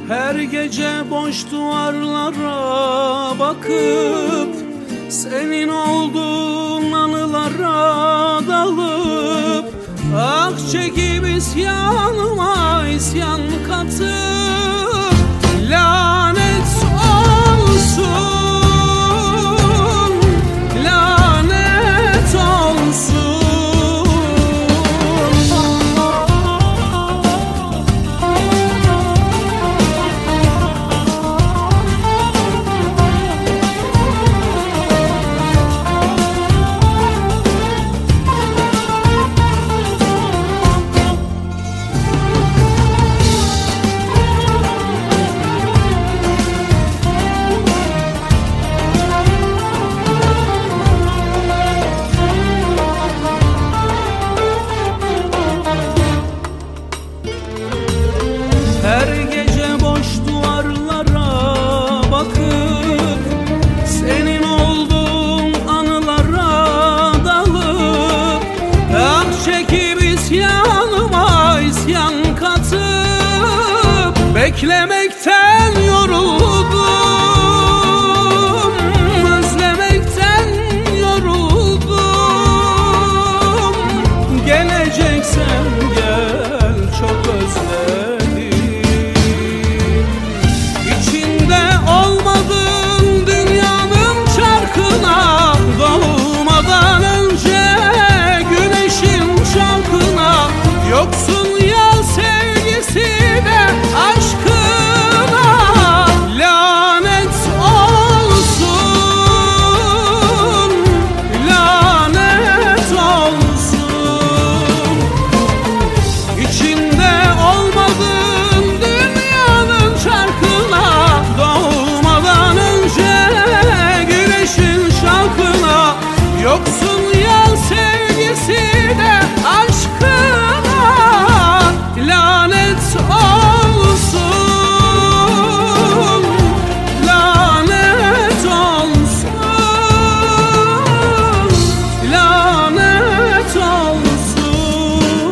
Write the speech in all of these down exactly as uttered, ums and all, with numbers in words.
Her gece boş duvarlara bakıp senin olduğun anılara dalıp ah çekip isyanıma isyan katıp lanet olsun, lanet olsun. Her gece boş duvarlara bakıp senin olduğun anılara dalıp ah çekip isyanıma isyan katıp beklemekten yoruldum, özlemekten yoruldum. Geleceksen gel, çok özledim. Yoksun ya sevgisine, aşkına, lanet olsun, lanet olsun. İçinde olmadığın dünyanın çarkına, doğmadan önce güneşin şarkına. Yoksun ya sevgisine, aşkına, lanet olsun, lanet olsun, lanet olsun.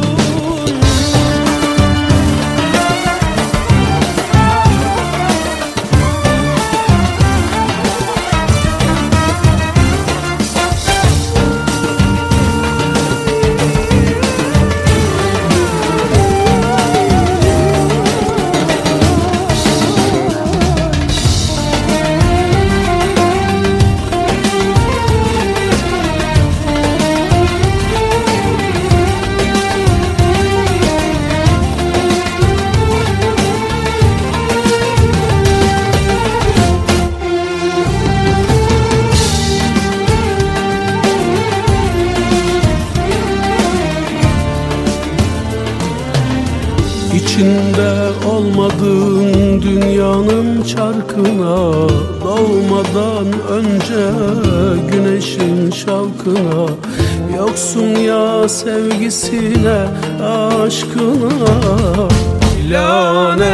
İçinde olmadığın dünyanın çarkına, doğmadan önce güneşin şalkına. Yoksun ya sevgisine, aşkına, lanet